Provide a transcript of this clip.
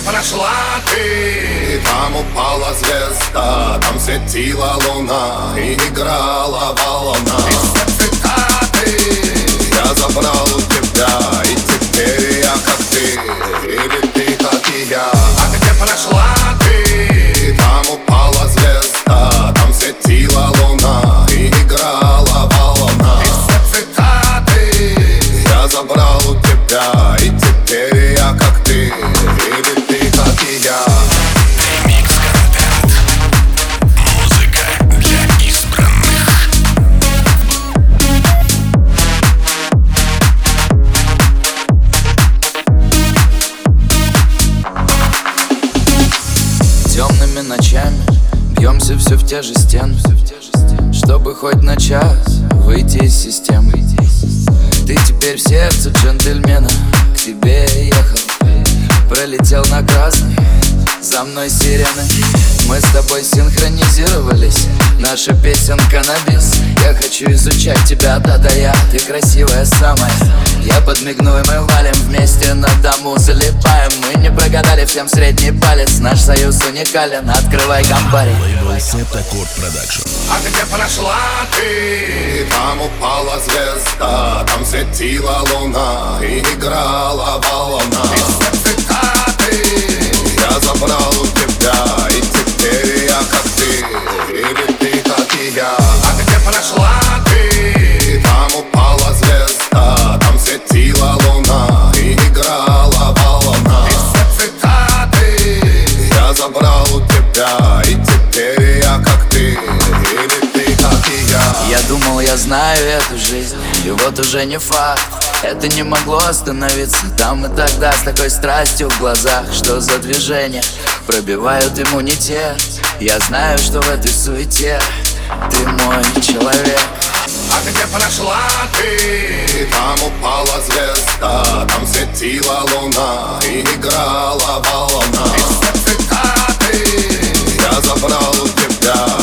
прошла ты? Там упала звезда, там светила луна и играла волна. И все цитаты я забрал у тебя, и теперь я как ты, или ты как и я. А где прошла ты? Там упала звезда, там светила луна и играла волна. И все цитаты я забрал у тебя, и теперь я как ты, или ты как и я. Ремикс контент. Музыка для избранных. Темными ночами бьемся все в те же стены, чтобы хоть на час выйти из системы. Ты теперь в сердце джентльмена, к тебе я ехал, пролетел на красный, за мной сирены. Мы с тобой синхронизировались, наша песенка на бис. Я хочу изучать тебя, да-да я, ты красивая самая. Я подмигну и мы валим вместе на дому, залипаем. Мы не прогадали, всем средний палец, наш союз уникален, открывай компари. Лейбл Септакорд Продакшн. А где прошла ты? Там упала звезда, там светила луна и играла волна. И все цитаты я забрал у тебя, и теперь я как ты, или ты как и я. А где прошла ты? Там упала звезда, там светила луна и играла волна. И все цитаты я забрал у тебя, и теперь я как ты, или ты как и я. Я думал, я знаю эту жизнь, и вот уже не факт. Это не могло остановиться там и тогда, с такой страстью в глазах. Что за движения пробивают иммунитет? Я знаю, что в этой суете ты мой человек. А где прошла ты? Там упала звезда, там светила луна и играла волна. И все цитаты я забрал у тебя,